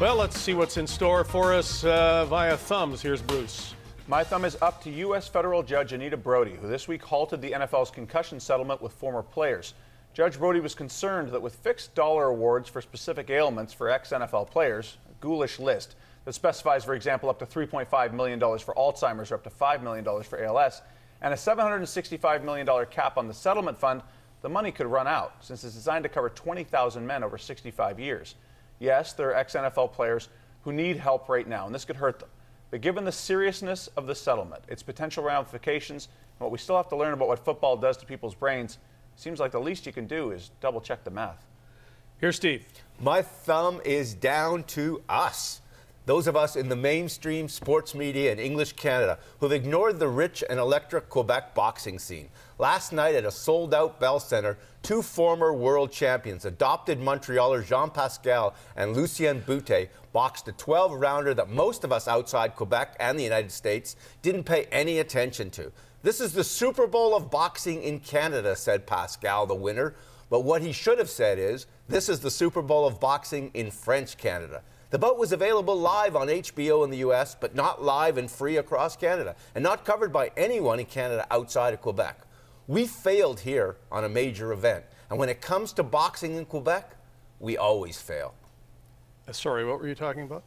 Well, let's see what's in store for us via thumbs. Here's Bruce. My thumb is up to U.S. federal judge Anita Brody, who this week halted the NFL's concussion settlement with former players. Judge Brody was concerned that with fixed dollar awards for specific ailments for ex-NFL players, a ghoulish list that specifies, for example, up to $3.5 million for Alzheimer's or up to $5 million for ALS, and a $765 million cap on the settlement fund, the money could run out, since it's designed to cover 20,000 men over 65 years. Yes, there are ex-NFL players who need help right now, and this could hurt them. But given the seriousness of the settlement, its potential ramifications, and what we still have to learn about what football does to people's brains, it seems like the least you can do is double-check the math. Here's Steve. My thumb is down to us. Those of us in the mainstream sports media in English Canada who've ignored the rich and electric Quebec boxing scene. Last night at a sold-out Bell Centre, two former world champions, adopted Montrealer Jean Pascal and Lucien Boutte, boxed a 12-rounder that most of us outside Quebec and the United States didn't pay any attention to. This is the Super Bowl of boxing in Canada, said Pascal, the winner. But what he should have said is, this is the Super Bowl of boxing in French Canada. The bout was available live on HBO in the U.S., but not live and free across Canada, and not covered by anyone in Canada outside of Quebec. We failed here on a major event, and when it comes to boxing in Quebec, we always fail. Sorry, what were you talking about?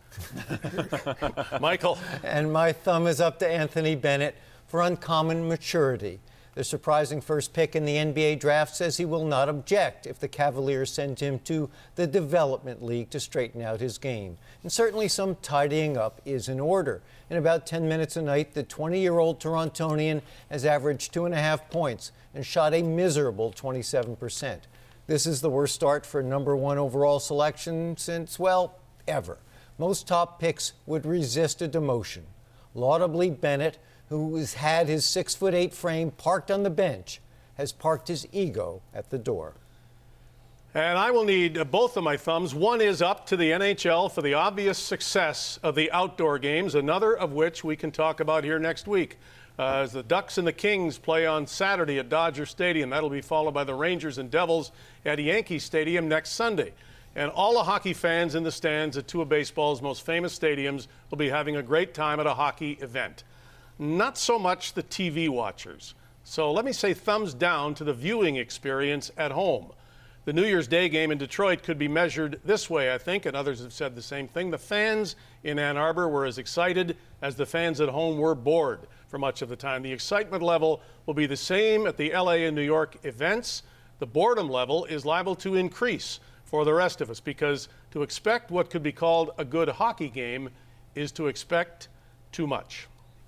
Michael. And my thumb is up to Anthony Bennett for uncommon maturity. The surprising first pick in the NBA draft says he will not object if the Cavaliers send him to the Development League to straighten out his game. And certainly some tidying up is in order. In about 10 minutes a night, the 20-year-old Torontonian has averaged 2.5 points and shot a miserable 27%. This is the worst start for number one overall selection since, well, ever. Most top picks would resist a demotion. Laudably, Bennett, who has had his 6'8" frame parked on the bench, has parked his ego at the door. And I will need both of my thumbs. One is up to the NHL for the obvious success of the outdoor games, another of which we can talk about here next week. As the Ducks and the Kings play on Saturday at Dodger Stadium. That'll be followed by the Rangers and Devils at Yankee Stadium next Sunday. And all the hockey fans in the stands at two of baseball's most famous stadiums will be having a great time at a hockey event. Not so much the TV watchers. So let me say thumbs down to the viewing experience at home. The New Year's Day game in Detroit could be measured this way, I think, and others have said the same thing. The fans in Ann Arbor were as excited as the fans at home were bored for much of the time. The excitement level will be the same at the LA and New York events. The boredom level is liable to increase for the rest of us, because to expect what could be called a good hockey game is to expect too much.